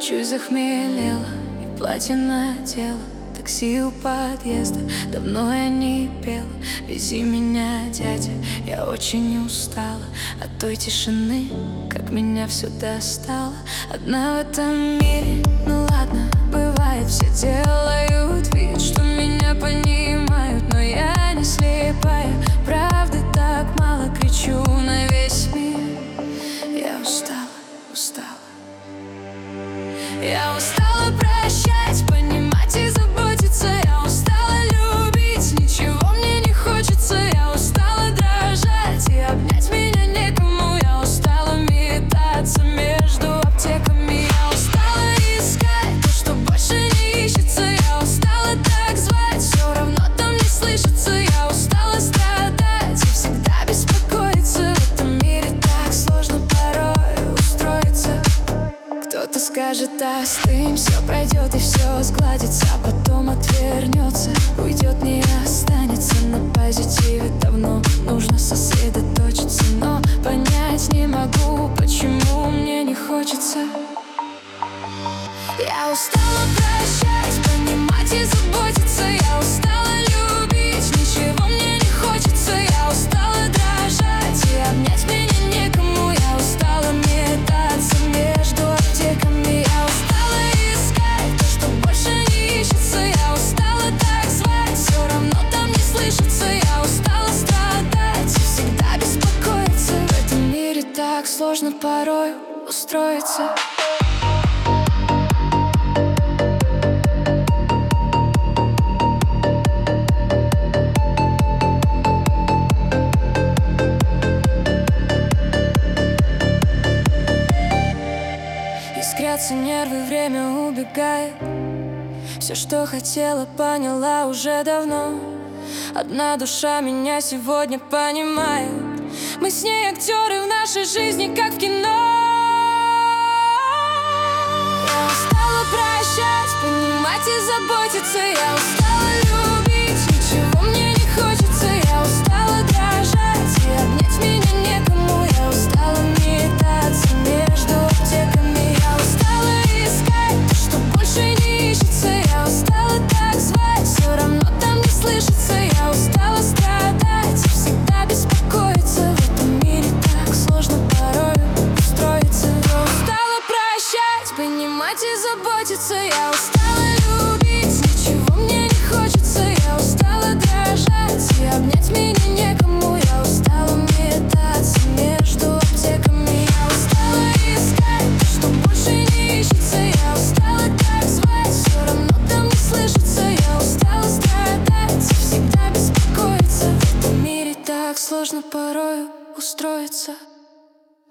чуть захмелела и платье надела. Такси у подъезда, давно я не пела. Вези меня, дядя, я очень устала от той тишины, как меня все достало. Одна в этом мире, ну ладно, бывает, все делают вид, что меня понимают, но я не слепая, правды так мало, кричу на весь мир. Я устала, устала. Я устала прощать, понимать и заботиться. Я устала любить, ничего мне не хочется. Я устала дрожать и обнять меня некому. Я устала метаться между аптеками. Я устала искать то, что больше не ищется. Я устала так звать, все равно там не слышится. Я устала страдать и всегда беспокоиться. В этом мире так сложно порой устроиться. Кто-то скажет: остынь, все пройдет и все сгладится, а потом отвернется, уйдет, не останется. На позитиве давно нужно сосредоточиться, но понять не могу, почему мне не хочется. Я устала прощать, понимать и заботиться. Я устала любить, ничего мне не хочется. Я устала дрожать и обнять меня некому. Я устала метаться между аптеками. Я устала искать то, что больше не ищется. Я устала так звать, все равно там не слышится. Я устала страдать и всегда беспокоиться. В этом мире так сложно порой устроиться. Искрятся нервы, время убегает. Все, что хотела, поняла уже давно. Одна душа меня сегодня понимает. Мы с ней актеры в нашей жизни, как в кино. Я устала прощать, понимать и заботиться. Я устала любить, ничего мне не хочется. Я устала дрожать и обнять меня некому. Я устала метаться между аптеками. Я устала искать то, что больше не ищется. Я устала так звать, все равно там не слышится. Я устала страдать и всегда беспокоиться. В этом мире так сложно порой устроиться. Я устала прощать, понимать и заботиться. Я устала любить, ничего мне не хочется. Я устала дрожать и обнять меня некому. Я устала метаться между аптеками. Я устала искать то, что больше не ищется. Я устала так звать, все равно там не слышится. Я устала страдать и всегда беспокоиться. В этом мире так сложно порой устроиться.